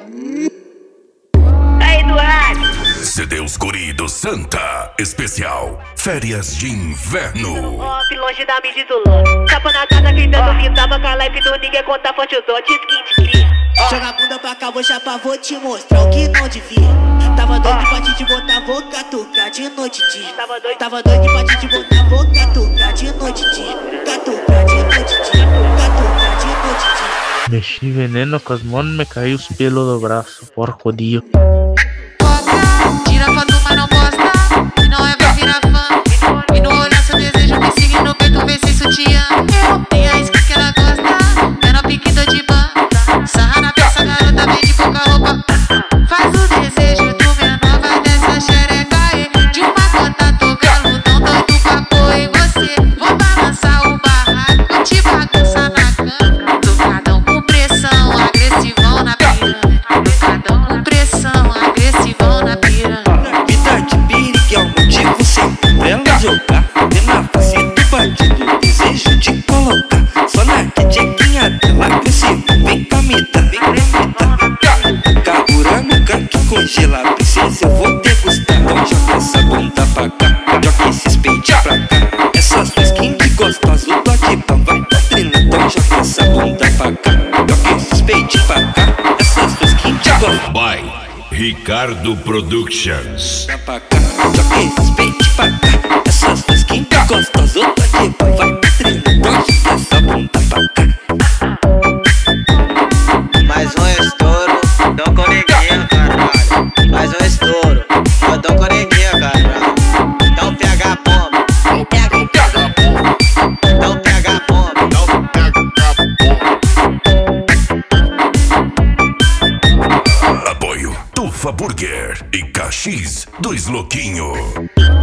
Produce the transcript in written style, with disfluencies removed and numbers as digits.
Aí do rádio. Cedeus Guri do Santa, especial Férias de Inverno. Ó, que longe da me isolou. Tapa na casa gritando que tava com a live do ninguém conta forte os outros, skin de cria. Joga a bunda pra cá, vou chapar, vou te mostrar o que não devia. Tava doido pra te botar, vou catucar de noite e dia. Tava doido pra te botar, vou catucar de noite e dia. Catucar de noite e dia, catucar de noite e dia. Mexi veneno com as mãos, me caiu os pelos do braço, porco dio. Tira foto, mas não posta. E não é pra virar fã. E no olhar seu desejo me siga no peito, vê se sutiã. Tem a skin que ela gosta, é no pique do de banda. Sarra na peça, garota, vem de pouca roupa. Faz o desejo do menor, vai dessa xereca aí. De uma conta, tô galo, tão doido pra pôr em você. Vou balançar o barraco, te bagunçar na cama. Tocadão com pressão, agressivão na piranha. Tocadão com pressão, agressivão na piranha. Vida de perigo é o motivo sempre pra ela jogar. Tem na face do bandido, desejo de colocar. Só na tchequinha dela, agressivo, vem pra mita, vem pra mita. Cabura no canto, congela, princesa, eu vou degustar. Então joga essa bunda pra cá, joga esses peitos pra cá. Essas duas skin de gostoso, tô aqui pra vai pra trina. Então joga essa bunda pra cá, joga esses peitos pra cá. Essas duas skin de gostoso. By Ricardo Productions. Pra cá, joga esses peitos pra cá. Essas duas skin de gostoso, tô aqui pra vai pra trina. Então joga essa bunda pra cá. Mais um estouro, tô com neguinha, caralho. Mais um estouro, eu tô com neguinha, caralho. Então pega a bomba, então pega a bomba, então pega a bomba, então Apoio Tufa Burger e Caxias do Esloquinho.